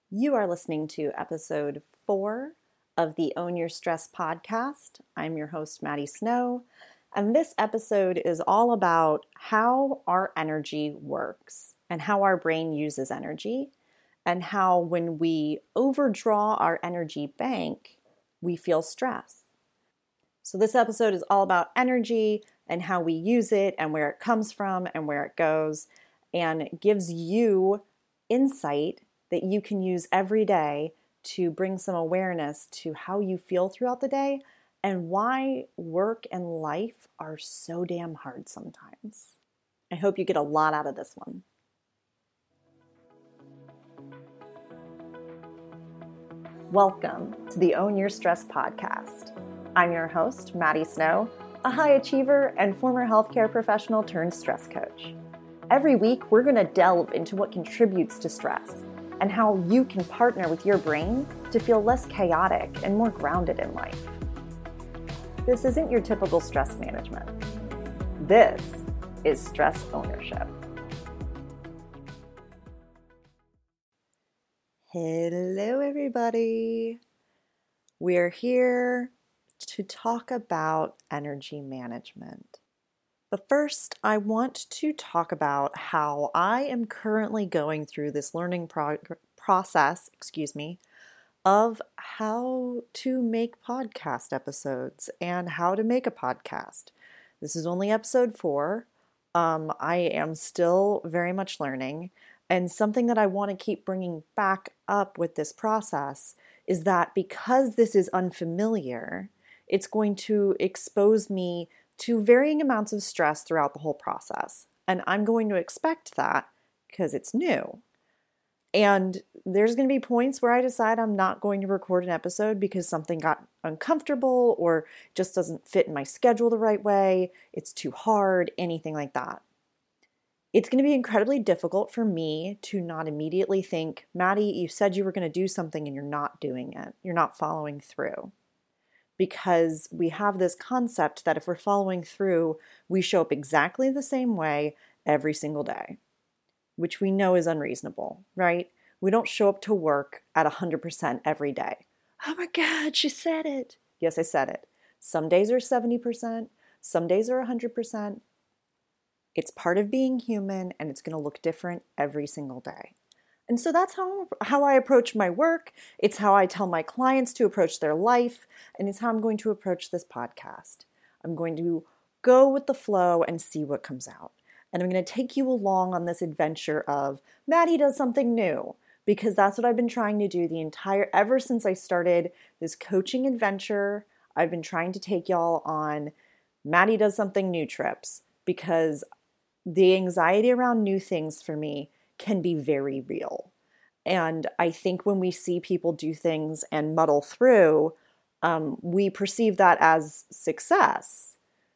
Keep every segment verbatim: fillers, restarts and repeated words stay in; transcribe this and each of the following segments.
You are listening to episode four of the Own Your Stress podcast. I'm your host, Maddie Snow, and this episode is all about how our energy works and how our brain uses energy, and how when we overdraw our energy bank, we feel stress. So this episode is all about energy and how we use it and where it comes from and where it goes, and gives you insight that you can use every day to bring some awareness to how you feel throughout the day and why work and life are so damn hard sometimes. I hope you get a lot out of this one. Welcome to the Own Your Stress podcast. I'm your host, Maddie Snow, a high achiever and former healthcare professional turned stress coach. Every week, we're going to delve into what contributes to stress and how you can partner with your brain to feel less chaotic and more grounded in life. This isn't your typical stress management. This is stress ownership. Hello, everybody. We're here to talk about energy management. But first, I want to talk about how I am currently going through this learning prog- process, excuse me, of how to make podcast episodes and how to make a podcast. This is only episode four. Um, I am still very much learning, and something that I want to keep bringing back up with this process is that because this is unfamiliar, it's going to expose me to varying amounts of stress throughout the whole process. And I'm going to expect that because it's new. And there's going to be points where I decide I'm not going to record an episode because something got uncomfortable or just doesn't fit in my schedule the right way, it's too hard, anything like that. It's going to be incredibly difficult for me to not immediately think, Maddie, you said you were going to do something and you're not doing it. You're not following through. Because we have this concept that if we're following through, we show up exactly the same way every single day, which we know is unreasonable, right? We don't show up to work at one hundred percent every day. Oh my God, she said it. Yes, I said it. Some days are seventy percent, some days are one hundred percent. It's part of being human, and it's going to look different every single day. And so that's how, how I approach my work. It's how I tell my clients to approach their life. And it's how I'm going to approach this podcast. I'm going to go with the flow and see what comes out. And I'm going to take you along on this adventure of Maddie does something new. Because that's what I've been trying to do the entire, ever since I started this coaching adventure. I've been trying to take y'all on Maddie does something new trips. Because the anxiety around new things for me can be very real. And I think when we see people do things and muddle through, um, we perceive that as success.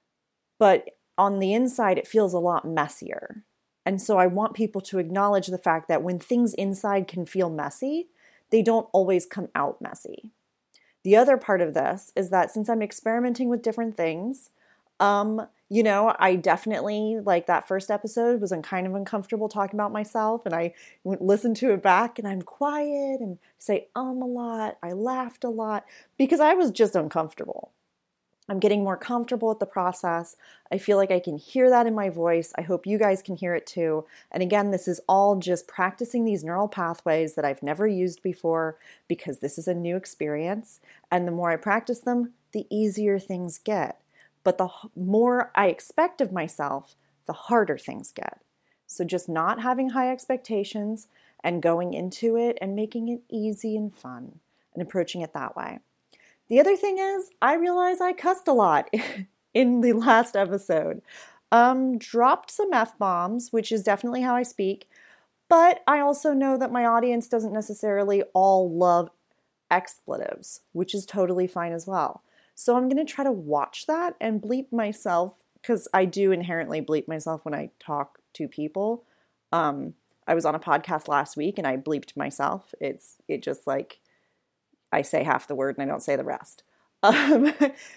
But on the inside, it feels a lot messier. And so I want people to acknowledge the fact that when things inside can feel messy, they don't always come out messy. The other part of this is that since I'm experimenting with different things, um, you know, I definitely, like that first episode, was kind of uncomfortable talking about myself, and I listened to it back, and I'm quiet and say um a lot. I laughed a lot because I was just uncomfortable. I'm getting more comfortable with the process. I feel like I can hear that in my voice. I hope you guys can hear it too. And again, this is all just practicing these neural pathways that I've never used before because this is a new experience. And the more I practice them, the easier things get. But the more I expect of myself, the harder things get. So just not having high expectations and going into it and making it easy and fun and approaching it that way. The other thing is, I realize I cussed a lot in the last episode. Um, dropped some F-bombs, which is definitely how I speak. But I also know that my audience doesn't necessarily all love expletives, which is totally fine as well. So I'm going to try to watch that and bleep myself, because I do inherently bleep myself when I talk to people. Um, I was on a podcast last week and I bleeped myself. It's it just like I say half the word and I don't say the rest. Um,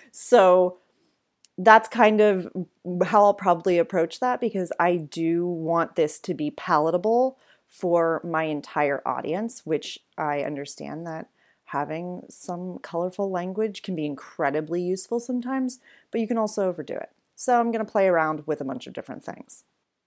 so that's kind of how I'll probably approach that, because I do want this to be palatable for my entire audience, which I understand that having some colorful language can be incredibly useful sometimes, but you can also overdo it. So I'm going to play around with a bunch of different things.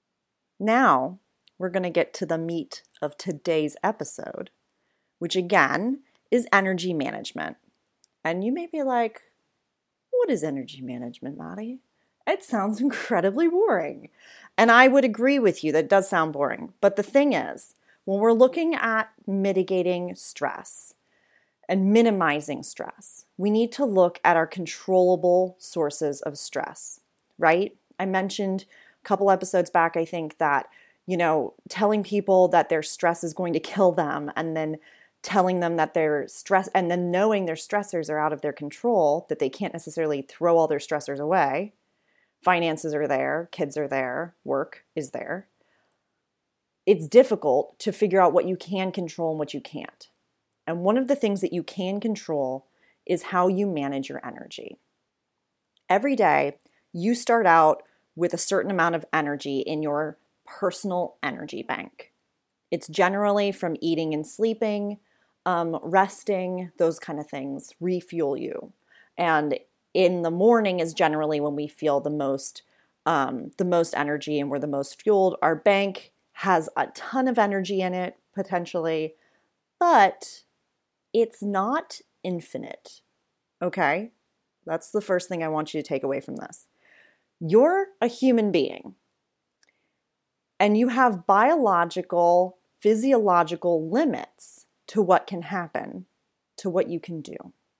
Now, we're going to get to the meat of today's episode, which again is energy management. And you may be like, what is energy management, Maddie? It sounds incredibly boring. And I would agree with you that it does sound boring. But the thing is, when we're looking at mitigating stress and minimizing stress, we need to look at our controllable sources of stress, right? I mentioned a couple episodes back, I think, that, you know, telling people that their stress is going to kill them and then telling them that their stress, and then knowing their stressors are out of their control, that they can't necessarily throw all their stressors away. Finances are there, kids are there, work is there. It's difficult to figure out what you can control and what you can't. And one of the things that you can control is how you manage your energy. Every day, you start out with a certain amount of energy in your personal energy bank. It's generally from eating and sleeping, um, resting, those kind of things refuel you. And in the morning is generally when we feel the most, um, the most energy and we're the most fueled. Our bank has a ton of energy in it, potentially, but it's not infinite, okay? That's the first thing I want you to take away from this. You're a human being, and you have biological, physiological limits to what can happen, to what you can do.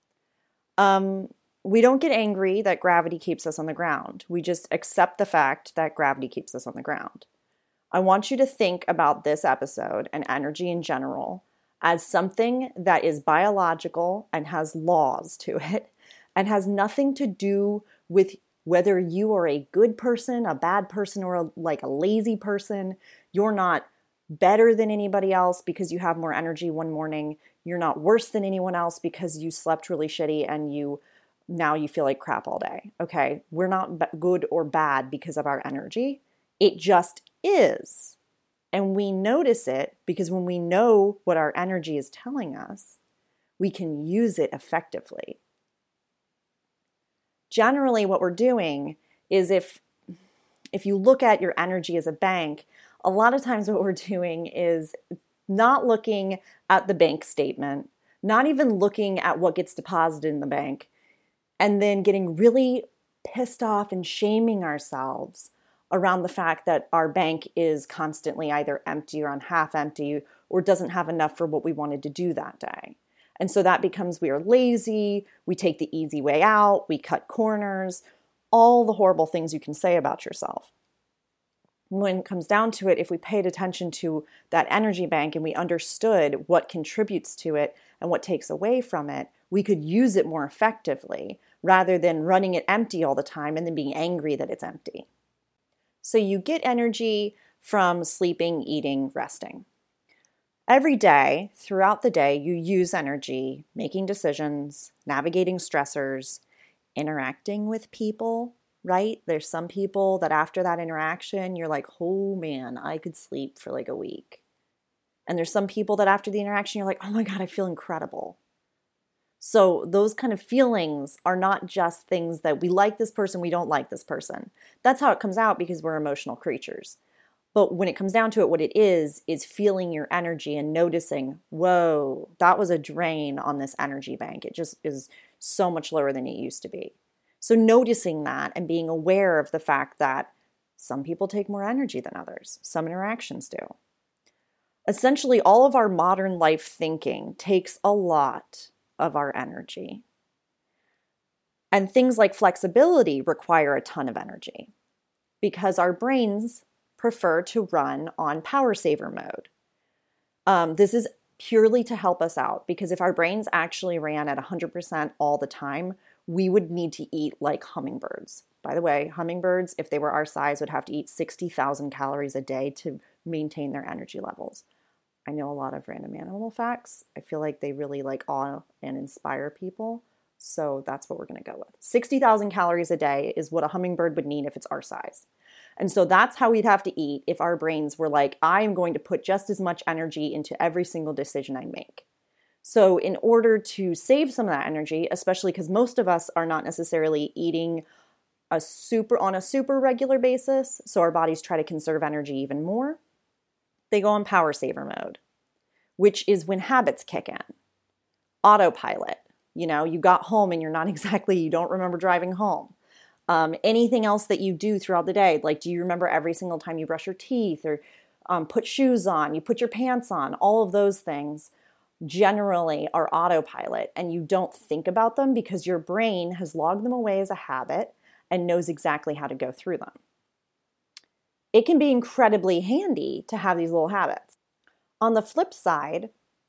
Um, we don't get angry that gravity keeps us on the ground. We just accept the fact that gravity keeps us on the ground. I want you to think about this episode and energy in general as something that is biological and has laws to it and has nothing to do with whether you are a good person, a bad person, or a, like a lazy person. You're not better than anybody else because you have more energy one morning. You're not worse than anyone else because you slept really shitty and you now you feel like crap all day. Okay, we're not b- good or bad because of our energy. It just is. And we notice it because when we know what our energy is telling us, we can use it effectively. Generally, what we're doing is if if you look at your energy as a bank, a lot of times what we're doing is not looking at the bank statement, not even looking at what gets deposited in the bank, and then getting really pissed off and shaming ourselves around the fact that our bank is constantly either empty or on half empty or doesn't have enough for what we wanted to do that day. And so that becomes we are lazy, we take the easy way out, we cut corners, all the horrible things you can say about yourself. When it comes down to it, if we paid attention to that energy bank and we understood what contributes to it and what takes away from it, we could use it more effectively rather than running it empty all the time and then being angry that it's empty. So you get energy from sleeping, eating, resting. Every day, throughout the day, you use energy, making decisions, navigating stressors, interacting with people, right? There's some people that after that interaction, you're like, oh man, I could sleep for like a week. And there's some people that after the interaction, you're like, oh my God, I feel incredible. So those kind of feelings are not just things that we like this person, we don't like this person. That's how it comes out because we're emotional creatures. But when it comes down to it, what it is, is feeling your energy and noticing, whoa, that was a drain on this energy bank. It just is so much lower than it used to be. So noticing that and being aware of the fact that some people take more energy than others. Some interactions do. Essentially, all of our modern life thinking takes a lot of our energy. And things like flexibility require a ton of energy because our brains prefer to run on power saver mode. Um, this is purely to help us out because if our brains actually ran at one hundred percent all the time, we would need to eat like hummingbirds. By the way, hummingbirds, if they were our size, would have to eat sixty thousand calories a day to maintain their energy levels. I know a lot of random animal facts. I feel like they really like awe and inspire people. So that's what we're going to go with. sixty thousand calories a day is what a hummingbird would need if it's our size. And so that's how we'd have to eat if our brains were like, I am going to put just as much energy into every single decision I make. So in order to save some of that energy, especially because most of us are not necessarily eating a super on a super regular basis, so our bodies try to conserve energy even more, they go on power saver mode, which is when habits kick in. Autopilot. You know, you got home and you're not exactly, you don't remember driving home. Um, anything else that you do throughout the day, like do you remember every single time you brush your teeth or um, put shoes on, you put your pants on, all of those things generally are autopilot, and you don't think about them because your brain has logged them away as a habit and knows exactly how to go through them. It can be incredibly handy to have these little habits. On the flip side,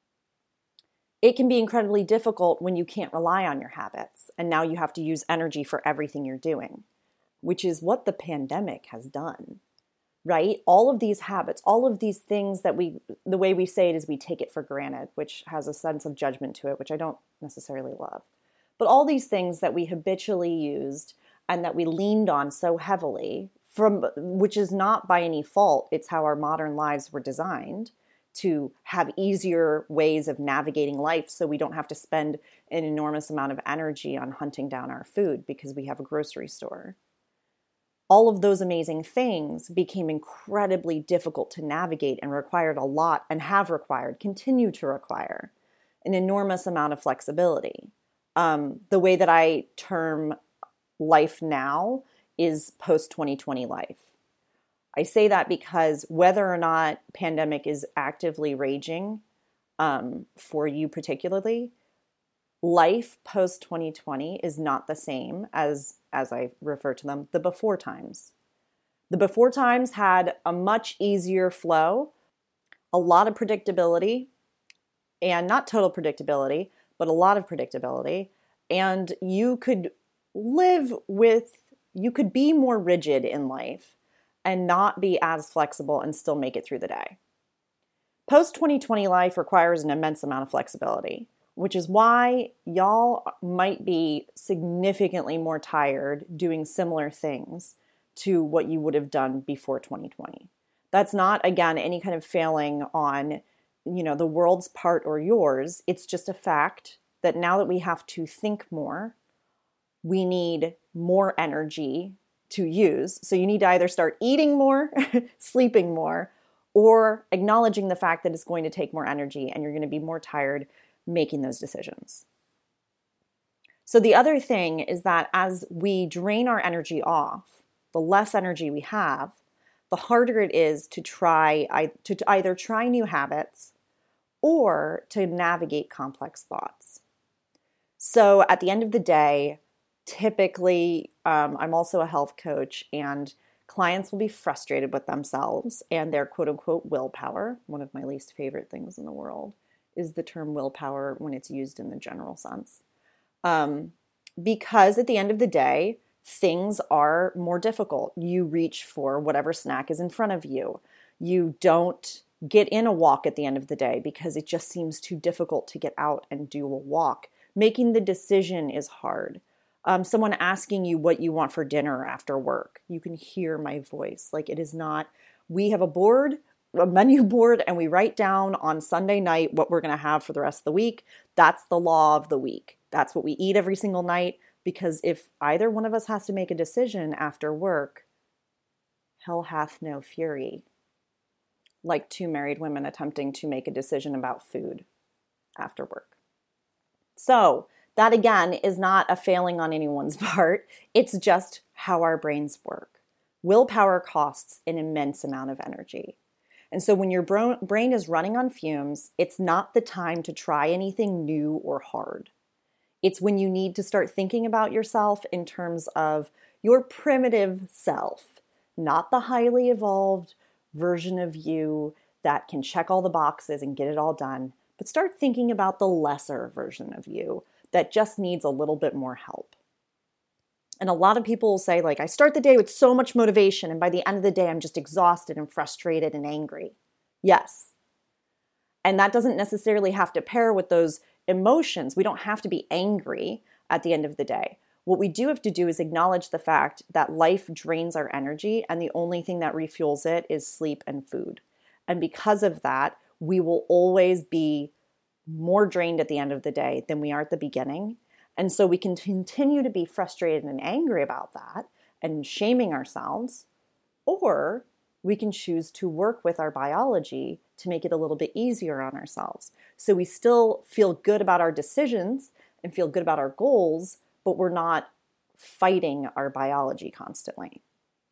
it can be incredibly difficult when you can't rely on your habits, and now you have to use energy for everything you're doing, which is what the pandemic has done, right? All of these habits, all of these things that we, the way we say it is we take it for granted, which has a sense of judgment to it, which I don't necessarily love. But all these things that we habitually used and that we leaned on so heavily, from which is not by any fault, it's how our modern lives were designed, to have easier ways of navigating life so we don't have to spend an enormous amount of energy on hunting down our food because we have a grocery store. All of those amazing things became incredibly difficult to navigate and required a lot, and have required, continue to require, an enormous amount of flexibility. Um, the way that I term life now is post twenty twenty life. I say that because whether or not pandemic is actively raging um, for you particularly, life post twenty twenty is not the same as, as I refer to them, the before times. The before times had a much easier flow, a lot of predictability, and not total predictability, but a lot of predictability. And you could live with, you could be more rigid in life and not be as flexible and still make it through the day. Post twenty twenty life requires an immense amount of flexibility, which is why y'all might be significantly more tired doing similar things to what you would have done before twenty twenty. That's not, again, any kind of failing on, you know, the world's part or yours. It's just a fact that now that we have to think more, we need more energy to use. So you need to either start eating more, sleeping more, or acknowledging the fact that it's going to take more energy and you're going to be more tired making those decisions. So the other thing is that as we drain our energy off, the less energy we have, the harder it is to try to either try new habits or to navigate complex thoughts. So at the end of the day, typically, um, I'm also a health coach, and clients will be frustrated with themselves and their quote unquote willpower. One of my least favorite things in the world is the term willpower when it's used in the general sense. Um, because at the end of the day, things are more difficult. You reach for whatever snack is in front of you. You don't get in a walk at the end of the day because it just seems too difficult to get out and do a walk. Making the decision is hard. Um, someone asking you what you want for dinner after work. You can hear my voice. Like, it is not, we have a board, a menu board, and we write down on Sunday night what we're going to have for the rest of the week. That's the law of the week. That's what we eat every single night, because if either one of us has to make a decision after work, hell hath no fury. Like two married women attempting to make a decision about food after work. So, that, again, is not a failing on anyone's part. It's just how our brains work. Willpower costs an immense amount of energy. And so when your brain is running on fumes, it's not the time to try anything new or hard. It's when you need to start thinking about yourself in terms of your primitive self, not the highly evolved version of you that can check all the boxes and get it all done, but start thinking about the lesser version of you that just needs a little bit more help. And a lot of people will say, like, I start the day with so much motivation, and by the end of the day, I'm just exhausted and frustrated and angry. Yes. And that doesn't necessarily have to pair with those emotions. We don't have to be angry at the end of the day. What we do have to do is acknowledge the fact that life drains our energy, and the only thing that refuels it is sleep and food. And because of that, we will always be more drained at the end of the day than we are at the beginning. And so we can continue to be frustrated and angry about that and shaming ourselves, or we can choose to work with our biology to make it a little bit easier on ourselves. So we still feel good about our decisions and feel good about our goals, but we're not fighting our biology constantly.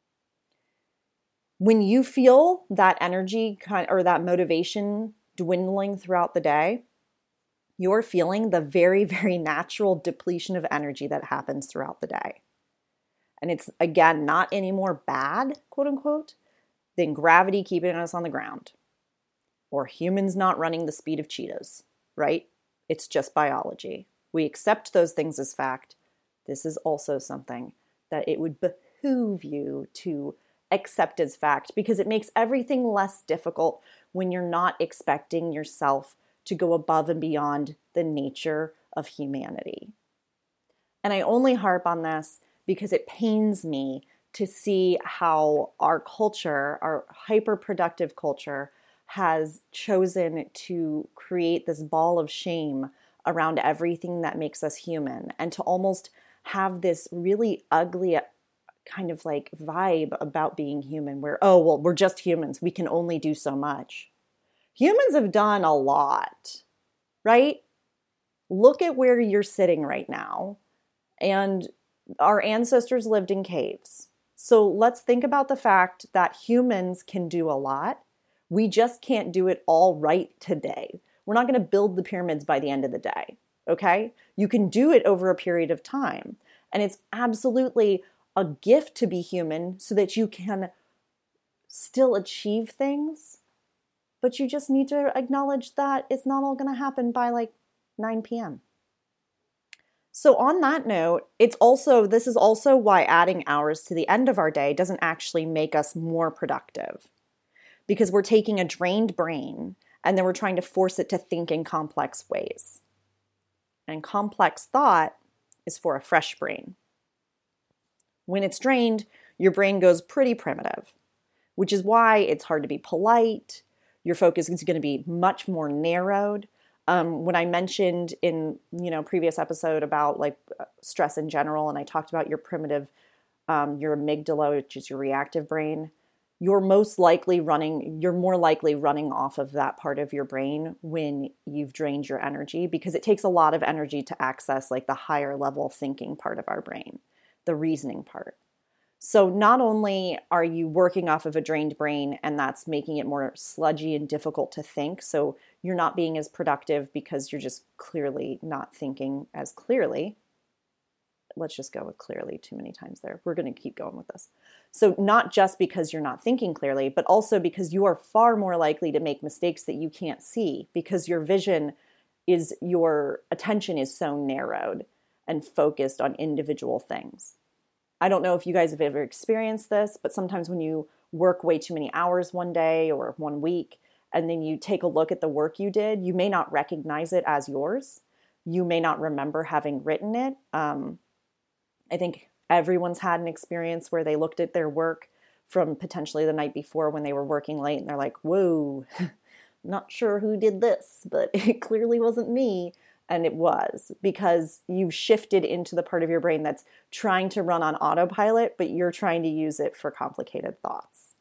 When you feel that energy kind or that motivation dwindling throughout the day, you're feeling the very, very natural depletion of energy that happens throughout the day. And it's, again, not any more bad, quote unquote, than gravity keeping us on the ground or humans not running the speed of cheetahs, right? It's just biology. We accept those things as fact. This is also something that it would behoove you to accept as fact, because it makes everything less difficult when you're not expecting yourself to go above and beyond the nature of humanity. And I only harp on this because it pains me to see how our culture, our hyper-productive culture, has chosen to create this ball of shame around everything that makes us human, and to almost have this really ugly kind of like vibe about being human where, oh, well, we're just humans. We can only do so much. Humans have done a lot, right? Look at where you're sitting right now. And our ancestors lived in caves. So let's think about the fact that humans can do a lot. We just can't do it all right today. We're not going to build the pyramids by the end of the day, okay? You can do it over a period of time. And it's absolutely a gift to be human so that you can still achieve things. But you just need to acknowledge that it's not all going to happen by like nine p.m. So on that note, it's also, this is also why adding hours to the end of our day doesn't actually make us more productive. Because we're taking a drained brain and then we're trying to force it to think in complex ways. And complex thought is for a fresh brain. When it's drained, your brain goes pretty primitive, which is why it's hard to be polite. Your focus is going to be much more narrowed. Um, when I mentioned in, you know, previous episode about like stress in general, and I talked about your primitive, um, your amygdala, which is your reactive brain, you're most likely running, you're more likely running off of that part of your brain when you've drained your energy, because it takes a lot of energy to access like the higher level thinking part of our brain, the reasoning part. So not only are you working off of a drained brain, and that's making it more sludgy and difficult to think, so you're not being as productive because you're just clearly not thinking as clearly. Let's just go with clearly too many times there. We're going to keep going with this. So not just because you're not thinking clearly, but also because you are far more likely to make mistakes that you can't see, because your vision is, your attention is so narrowed and focused on individual things. I don't know if you guys have ever experienced this, but sometimes when you work way too many hours one day or one week, and then you take a look at the work you did, you may not recognize it as yours. You may not remember having written it. Um, I think everyone's had an experience where they looked at their work from potentially the night before when they were working late, and they're like, whoa, not sure who did this, but it clearly wasn't me. And it was, because you shifted into the part of your brain that's trying to run on autopilot, but you're trying to use it for complicated thoughts.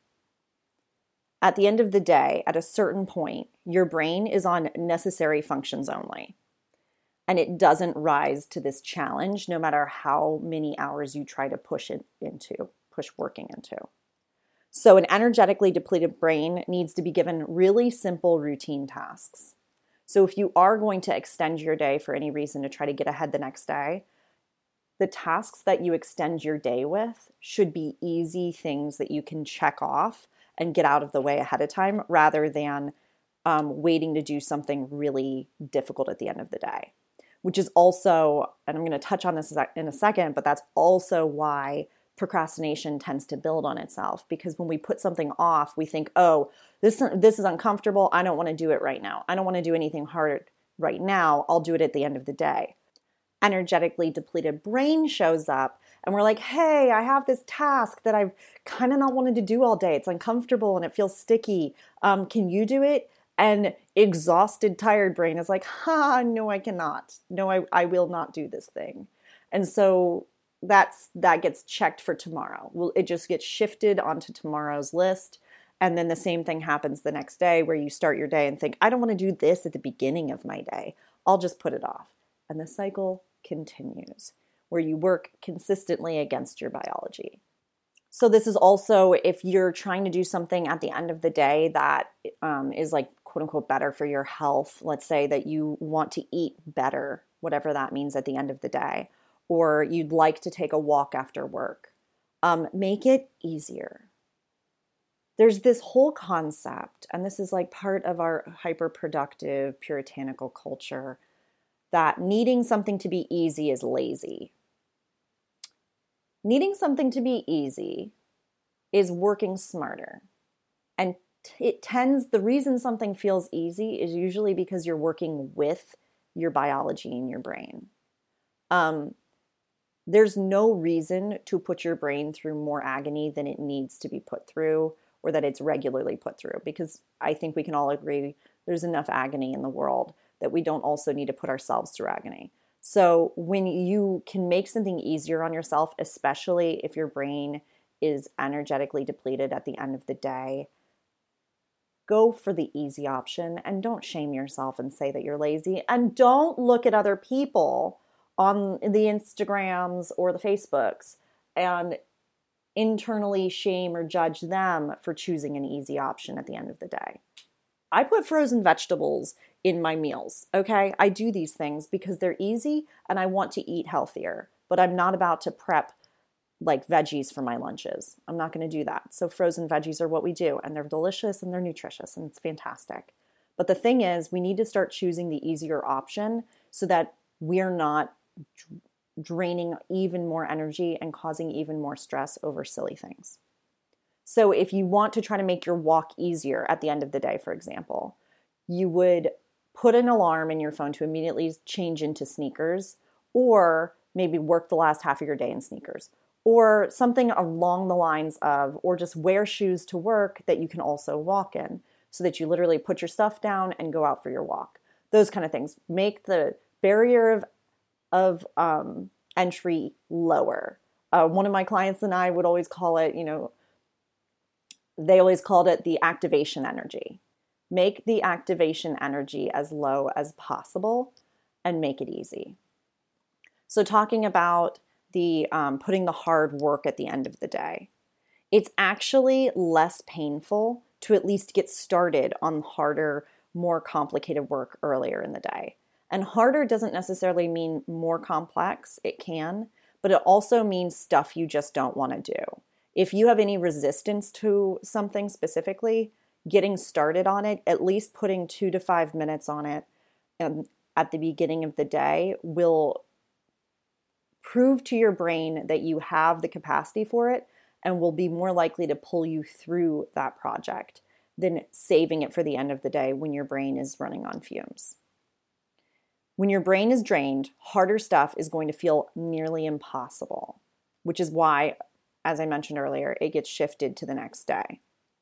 At the end of the day, at a certain point, your brain is on necessary functions only. And it doesn't rise to this challenge no matter how many hours you try to push it into, push working into. So an energetically depleted brain needs to be given really simple routine tasks. So if you are going to extend your day for any reason to try to get ahead the next day, the tasks that you extend your day with should be easy things that you can check off and get out of the way ahead of time, rather than um, waiting to do something really difficult at the end of the day. Which is also, and I'm going to touch on this in a second, but that's also why procrastination tends to build on itself, because when we put something off, we think, oh, this, this is uncomfortable. I don't want to do it right now. I don't want to do anything hard right now. I'll do it at the end of the day. energetically depleted brain shows up and we're like, hey, I have this task that I've kind of not wanted to do all day. It's uncomfortable and it feels sticky. Um, can you do it? And exhausted, tired brain is like, ha, no, I cannot. No, I, I will not do this thing. And so that's that gets checked for tomorrow. Well, it just gets shifted onto tomorrow's list. And then the same thing happens the next day where you start your day and think, I don't want to do this at the beginning of my day. I'll just put it off. And the cycle continues where you work consistently against your biology. So this is also if you're trying to do something at the end of the day that um, is like quote unquote better for your health. Let's say that you want to eat better, whatever that means at the end of the day, or you'd like to take a walk after work. Um, make it easier. There's this whole concept, and this is like part of our hyper-productive puritanical culture, that needing something to be easy is lazy. Needing something to be easy is working smarter. And it tends, the reason something feels easy is usually because you're working with your biology in your brain. Um, there's no reason to put your brain through more agony than it needs to be put through, or that it's regularly put through, because I think we can all agree there's enough agony in the world that we don't also need to put ourselves through agony. So when you can make something easier on yourself, especially if your brain is energetically depleted at the end of the day, go for the easy option and don't shame yourself and say that you're lazy. And don't look at other people on the Instagrams or the Facebooks and internally shame or judge them for choosing an easy option at the end of the day. I put frozen vegetables in my meals, okay? I do these things because they're easy and I want to eat healthier, but I'm not about to prep like veggies for my lunches. I'm not going to do that. So frozen veggies are what we do, and they're delicious and they're nutritious and it's fantastic. But the thing is, we need to start choosing the easier option so that we're not draining even more energy and causing even more stress over silly things. So if you want to try to make your walk easier at the end of the day, for example, you would put an alarm in your phone to immediately change into sneakers, or maybe work the last half of your day in sneakers, or something along the lines of, or just wear shoes to work that you can also walk in, so that you literally put your stuff down and go out for your walk. Those kind of things. Make the barrier of, of um, entry lower. Uh, one of my clients and I would always call it, you know, they always called it the activation energy. Make the activation energy as low as possible and make it easy. So talking about the um, putting the hard work at the end of the day, it's actually less painful to at least get started on harder, more complicated work earlier in the day. And harder doesn't necessarily mean more complex. It can, but it also means stuff you just don't want to do. If you have any resistance to something specifically, getting started on it, at least putting two to five minutes on it um, at the beginning of the day will prove to your brain that you have the capacity for it and will be more likely to pull you through that project than saving it for the end of the day when your brain is running on fumes. When your brain is drained, harder stuff is going to feel nearly impossible, which is why, as I mentioned earlier, it gets shifted to the next day.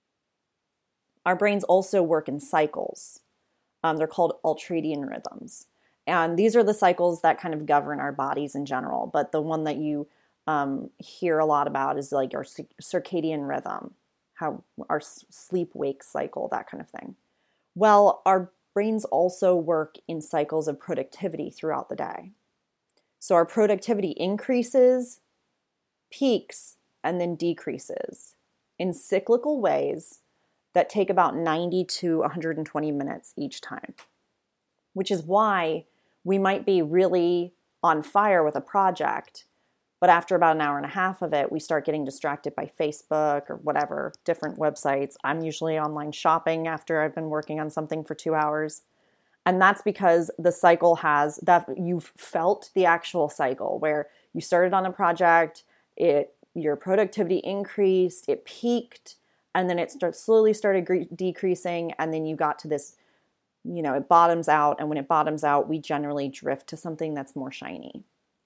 Our brains also work in cycles. Um, they're called ultradian rhythms. And these are the cycles that kind of govern our bodies in general. But the one that you um, hear a lot about is like our circadian rhythm, how our sleep-wake cycle, that kind of thing. Well, our brains also work in cycles of productivity throughout the day. So our productivity increases, peaks, and then decreases in cyclical ways that take about ninety to one hundred twenty minutes each time, which is why we might be really on fire with a project, but after about an hour and a half of it, we start getting distracted by Facebook or whatever, different websites. I'm usually online shopping after I've been working on something for two hours. And that's because the cycle has, that you've felt the actual cycle where you started on a project, it your productivity increased, it peaked, and then it start, slowly started gre- decreasing, and then you got to this you know, it bottoms out. And when it bottoms out, we generally drift to something that's more shiny.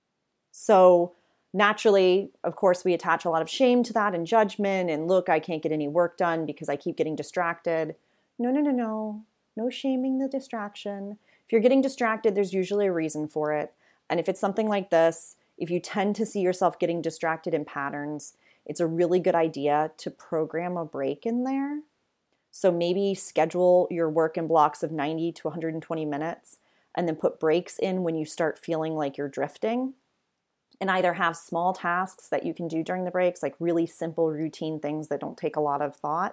So naturally, of course, we attach a lot of shame to that and judgment and look, I can't get any work done because I keep getting distracted. No, no, no, no. No shaming the distraction. If you're getting distracted, there's usually a reason for it. And if it's something like this, if you tend to see yourself getting distracted in patterns, it's a really good idea to program a break in there. So maybe schedule your work in blocks of ninety to one hundred twenty minutes and then put breaks in when you start feeling like you're drifting. And either have small tasks that you can do during the breaks, like really simple routine things that don't take a lot of thought,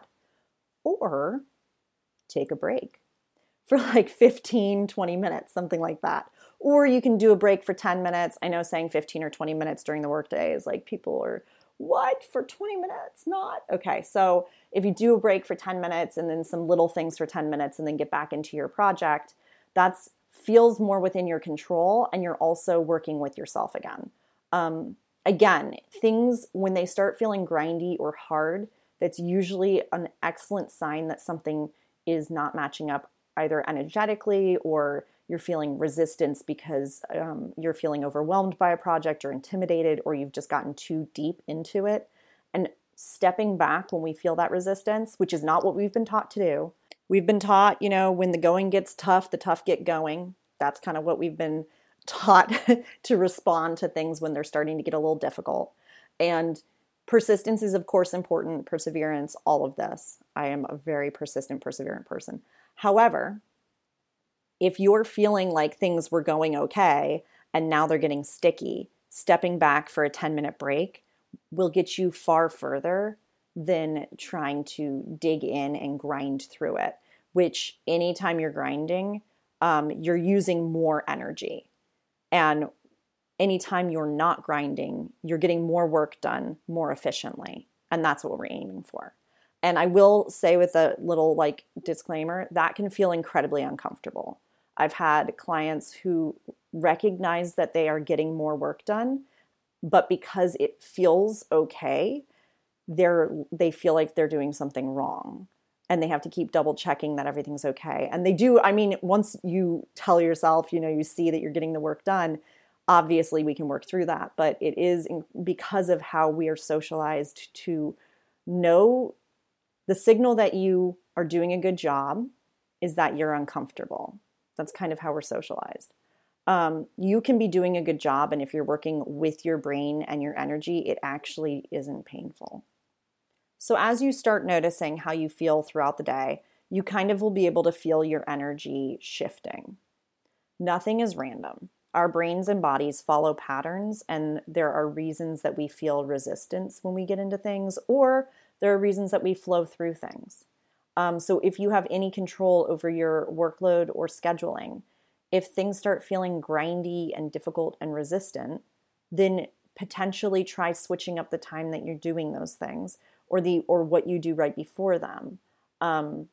or take a break for like fifteen, twenty minutes, something like that. Or you can do a break for ten minutes. I know saying fifteen or twenty minutes during the workday is like people are, what, for twenty minutes? Not? Okay, so if you do a break for ten minutes and then some little things for ten minutes and then get back into your project, that feels more within your control and you're also working with yourself again. Um, again, things when they start feeling grindy or hard, that's usually an excellent sign that something is not matching up either energetically or you're feeling resistance because um, you're feeling overwhelmed by a project or intimidated or you've just gotten too deep into it. And stepping back when we feel that resistance, which is not what we've been taught to do. We've been taught, you know, when the going gets tough, the tough get going. That's kind of what we've been taught to respond to things when they're starting to get a little difficult. And persistence is, of course, important. Perseverance, all of this. I am a very persistent, perseverant person. However, if you're feeling like things were going okay and now they're getting sticky, stepping back for a ten-minute break will get you far further than trying to dig in and grind through it, which anytime you're grinding, um, you're using more energy. And anytime you're not grinding, you're getting more work done more efficiently. And that's what we're aiming for. And I will say with a little like disclaimer, that can feel incredibly uncomfortable. I've had clients who recognize that they are getting more work done, but because it feels okay, they're they feel like they're doing something wrong. And they have to keep double checking that everything's okay. And they do, I mean, once you tell yourself, you know, you see that you're getting the work done, obviously we can work through that. But it is because of how we are socialized to know the signal that you are doing a good job is that you're uncomfortable. That's kind of how we're socialized. Um, you can be doing a good job, and if you're working with your brain and your energy, it actually isn't painful. So as you start noticing how you feel throughout the day, you kind of will be able to feel your energy shifting. Nothing is random. Our brains and bodies follow patterns, and there are reasons that we feel resistance when we get into things, or there are reasons that we flow through things. Um, so if you have any control over your workload or scheduling, if things start feeling grindy and difficult and resistant, then potentially try switching up the time that you're doing those things or the or what you do right before them. Um,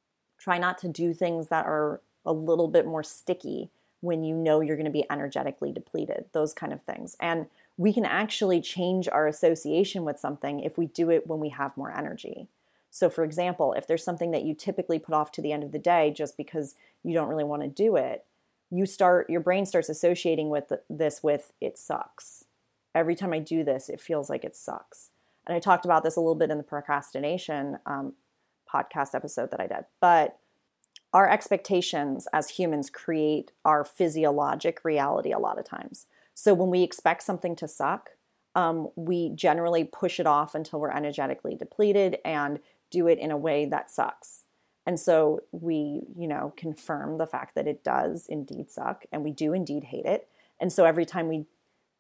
try not to do things that are a little bit more sticky when you know you're going to be energetically depleted, those kind of things. And we can actually change our association with something if we do it when we have more energy. So for example, if there's something that you typically put off to the end of the day just because you don't really want to do it, you start, your brain starts associating with this with it sucks. Every time I do this, it feels like it sucks. And I talked about this a little bit in the procrastination um, podcast episode that I did. But our expectations as humans create our physiologic reality a lot of times. So when we expect something to suck, um, we generally push it off until we're energetically depleted and do it in a way that sucks. And so we, you know, confirm the fact that it does indeed suck and we do indeed hate it. And so every time we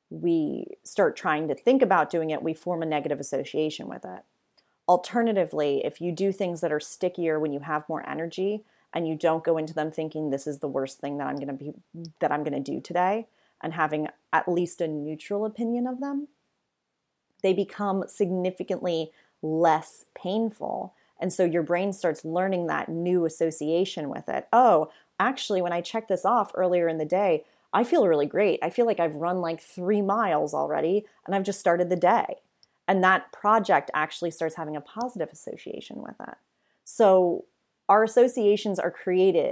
we start trying to think about doing it, we form a negative association with it. Alternatively, if you do things that are stickier when you have more energy and you don't go into them thinking this is the worst thing that I'm going to be that I'm going to do today and having at least a neutral opinion of them, they become significantly less painful. And so your brain starts learning that new association with it. Oh, actually, when I checked this off earlier in the day, I feel really great. I feel like I've run like three miles already and I've just started the day. And that project actually starts having a positive association with it. So our associations are created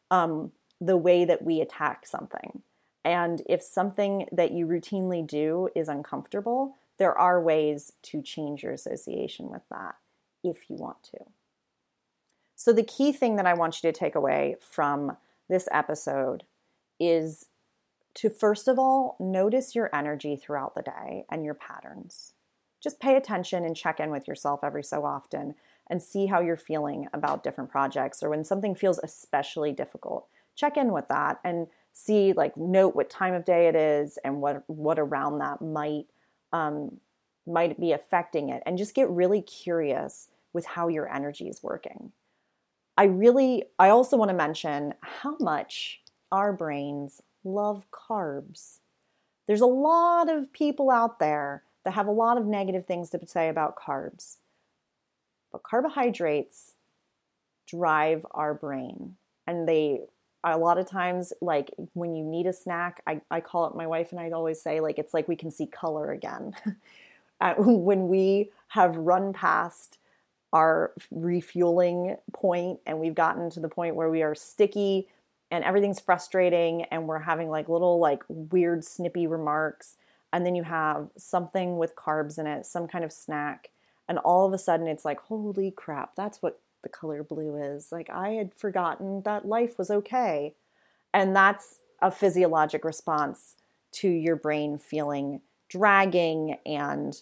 um, the way that we attack something. And if something that you routinely do is uncomfortable, there are ways to change your association with that if you want to. So the key thing that I want you to take away from this episode is to, first of all, notice your energy throughout the day and your patterns. Just pay attention and check in with yourself every so often and see how you're feeling about different projects, or when something feels especially difficult. Check in with that and see, like, note what time of day it is and what what around that might um, might be affecting it, and just get really curious with how your energy is working. I really, I also want to mention how much our brains love carbs. There's a lot of people out there that have a lot of negative things to say about carbs. But carbohydrates drive our brain. And they, a lot of times, like when you need a snack, I, I call it, my wife and I always say, like, it's like we can see color again. When we have run past our refueling point and we've gotten to the point where we are sticky and everything's frustrating and we're having like little like weird snippy remarks, and then you have something with carbs in it, some kind of snack, and all of a sudden it's like, holy crap, that's what the color blue is. Like, I had forgotten that life was okay. And that's a physiologic response to your brain feeling dragging and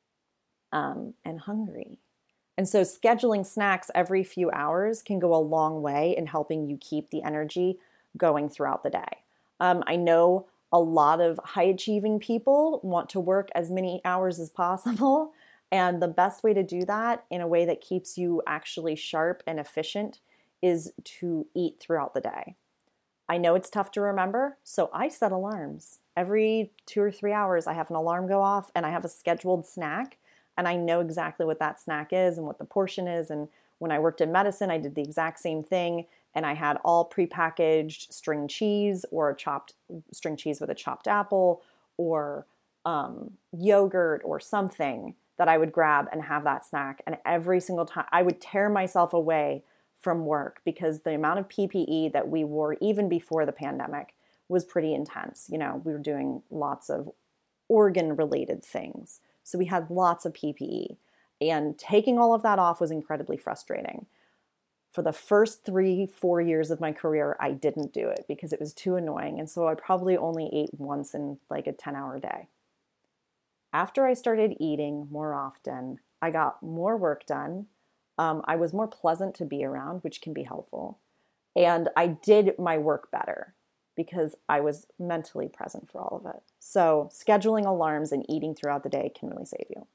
um, and hungry. And so scheduling snacks every few hours can go a long way in helping you keep the energy going throughout the day. Um, I know a lot of high achieving people want to work as many hours as possible. And the best way to do that in a way that keeps you actually sharp and efficient is to eat throughout the day. I know it's tough to remember, so I set alarms. Every two or three hours, I have an alarm go off and I have a scheduled snack. And I know exactly what that snack is and what the portion is. And when I worked in medicine, I did the exact same thing. And I had all prepackaged string cheese, or chopped string cheese with a chopped apple, or um, yogurt or something that I would grab and have that snack. And every single time I would tear myself away from work because the amount of P P E that we wore even before the pandemic was pretty intense. You know, we were doing lots of organ related things. So we had lots of P P E, and taking all of that off was incredibly frustrating. For the first three, four years of my career, I didn't do it because it was too annoying. And so I probably only ate once in like a ten hour day. After I started eating more often, I got more work done. Um, I was more pleasant to be around, which can be helpful. And I did my work better because I was mentally present for all of it. So scheduling alarms and eating throughout the day can really save you.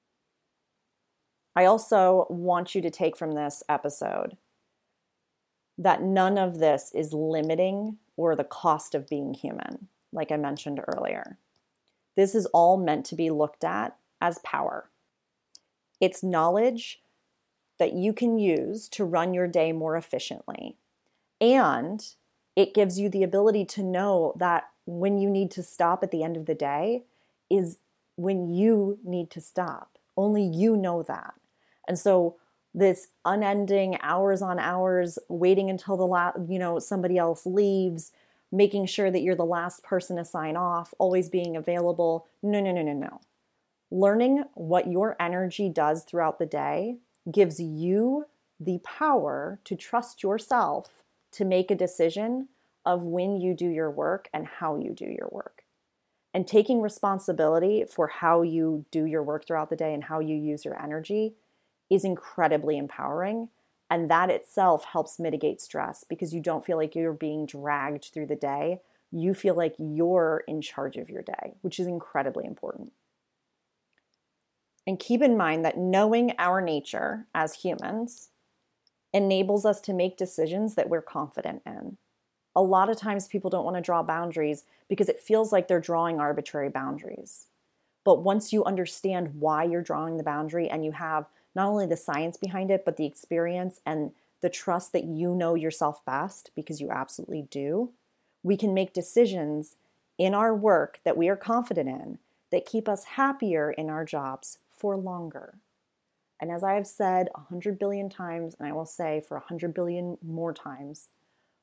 I also want you to take from this episode that none of this is limiting or the cost of being human, like I mentioned earlier. This is all meant to be looked at as power. It's knowledge that you can use to run your day more efficiently. And it gives you the ability to know that when you need to stop at the end of the day is when you need to stop. Only you know that. And so this unending hours on hours, waiting until the la- you know somebody else leaves, making sure that you're the last person to sign off, always being available. No, no, no, no, no. Learning what your energy does throughout the day gives you the power to trust yourself to make a decision of when you do your work and how you do your work. And taking responsibility for how you do your work throughout the day and how you use your energy is incredibly empowering. And that itself helps mitigate stress because you don't feel like you're being dragged through the day. You feel like you're in charge of your day, which is incredibly important. And keep in mind that knowing our nature as humans enables us to make decisions that we're confident in. A lot of times people don't want to draw boundaries because it feels like they're drawing arbitrary boundaries. But once you understand why you're drawing the boundary and you have not only the science behind it, but the experience and the trust that you know yourself best, because you absolutely do, we can make decisions in our work that we are confident in that keep us happier in our jobs for longer. And as I have said a hundred billion times, and I will say for a hundred billion more times,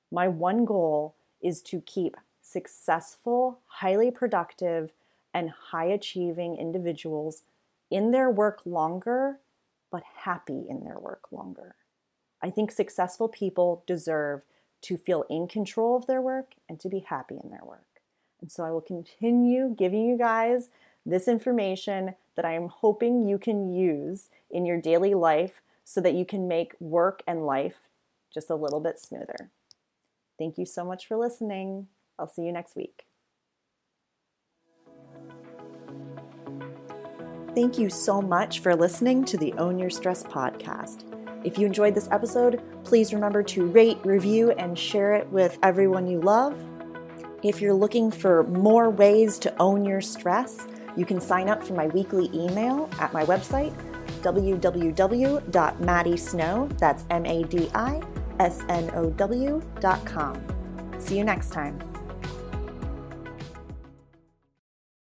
My one goal is to keep successful, highly productive, and high-achieving individuals in their work longer, but happy in their work longer. I think successful people deserve to feel in control of their work and to be happy in their work. And so I will continue giving you guys this information that I am hoping you can use in your daily life so that you can make work and life just a little bit smoother. Thank you so much for listening. I'll see you next week. Thank you so much for listening to the Own Your Stress podcast. If you enjoyed this episode, please remember to rate, review, and share it with everyone you love. If you're looking for more ways to own your stress, you can sign up for my weekly email at my website, w w w dot maddie snow, that's M A D I S N O W dot com. See you next time.